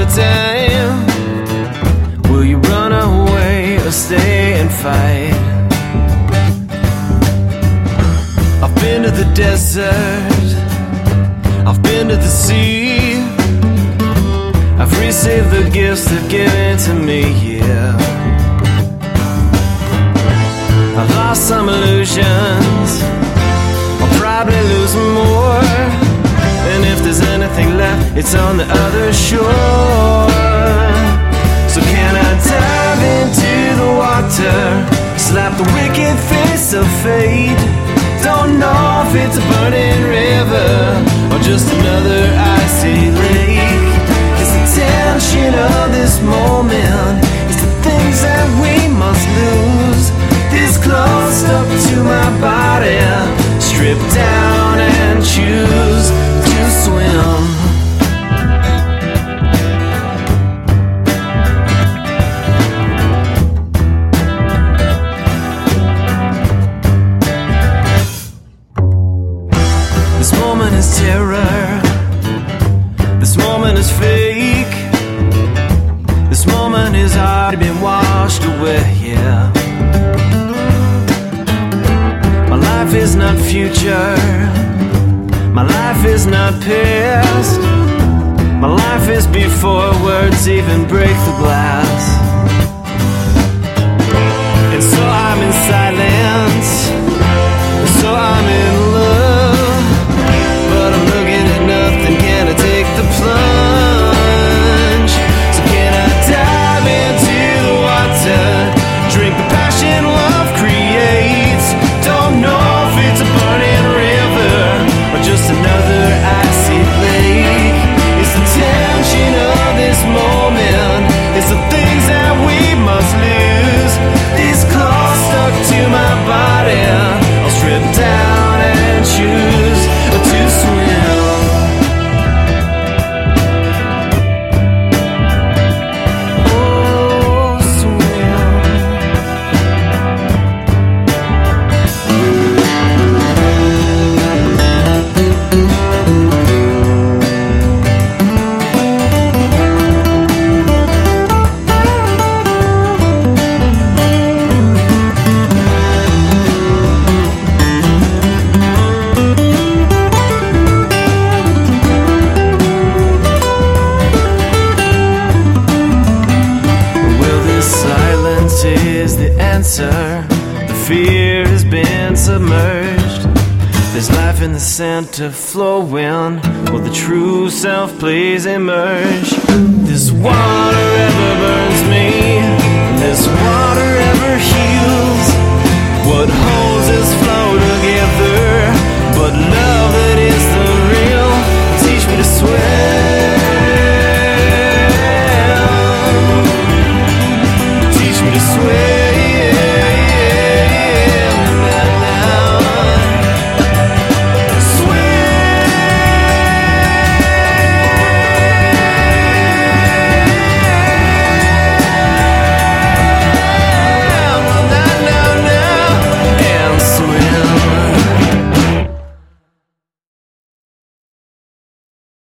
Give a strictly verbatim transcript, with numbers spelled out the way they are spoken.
time? Will you run away or stay and fight? I've been to the desert, I've been to the sea, I've received the gifts they've given to me, yeah. I've lost some illusions, I'll probably lose more, and if there's anything left, it's on the other shore. So can I dive into the water, slap the wicked face of fate? Don't know if it's a burning river or just another icy lake. It's the tension of this moment, it's the things that we must lose. This close stuck to my body, strip down and choose to swim. This moment is terror, this moment is fake, this moment is already been washed away, yeah. My life is not future, my life is not past, my life is before words even break the glass. And so I'm in silence, so I'm in love, but I'm looking at nothing. Can I take the plunge? So can I dive into the water, drink the passion love creates? Don't know if it's a burning river or just another icy lake. It's the tension of this moment, it's the things that we must lose. These claws stuck to my body, I'll strip down and choose to swim. Oh, swim. Is the answer. The fear has been submerged. There's life in the center flowing, while the true self plays emerge. This one